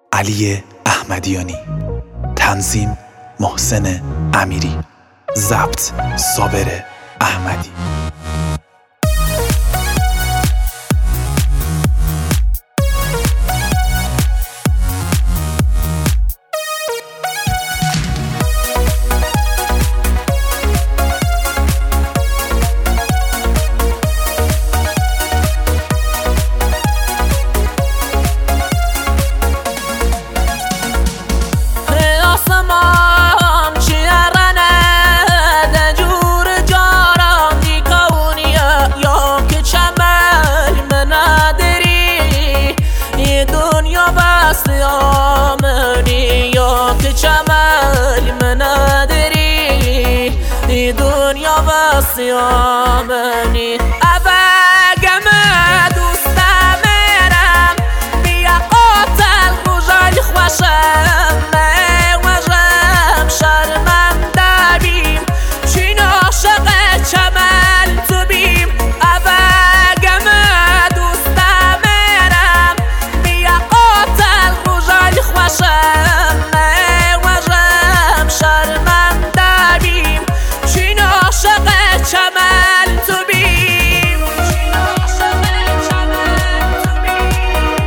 علی احمدیانی، تنظیم محسن امیری، ضبط صابر احمدی. دنیا واسیامنی ابگم دوستم مرم بیا قاتل روزای خوشم وجم شرمنده بیم چین عاشق چمن تو بیم ابگم دوستم مرم بیا قاتل روزای خوشم وجم شرمنده بیم چین عاشق چمن تو بیم چین عاشق چمن تو بیم.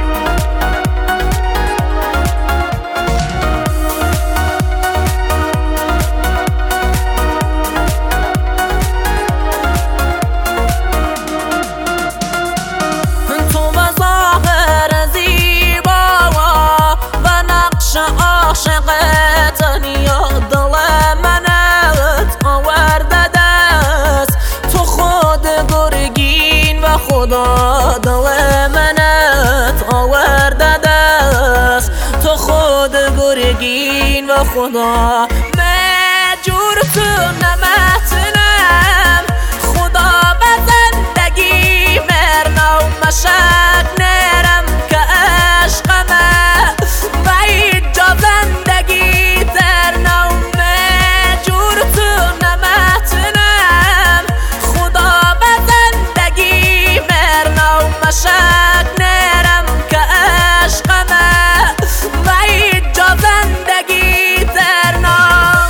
تو و ظاهر زیبا و نقش عاشقت یا دل منت آورده دست تو خود گرگین و خدا دل منت آورده دست تو خود گرگین و خدا مجور تو نمتنم خدا به زندگی مرنا و مشک نرم که عشقمه و اینجا زندگی ترنا و مجور تو نمتنم خدا به زندگی مرنا و مشک نرم که عشقمه و اینجا زندگی ترنا.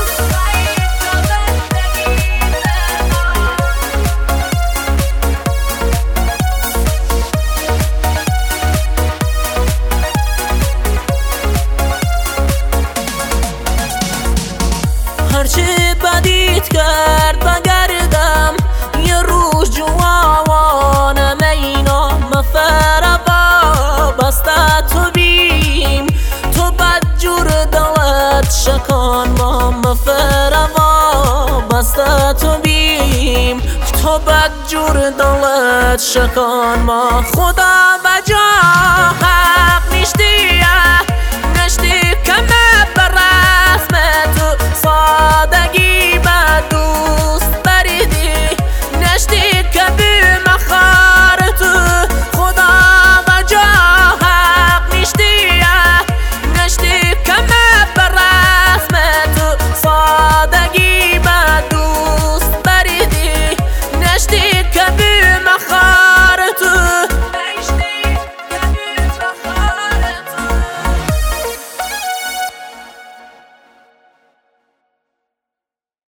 هرچی بدیت کرد بگردم یه روز جوانم اینا مفربا بسته تو بیم تو بدجور دلت شکان ما مفربا بسته تو بیم تو بدجور دلت شکان ما خدا بجا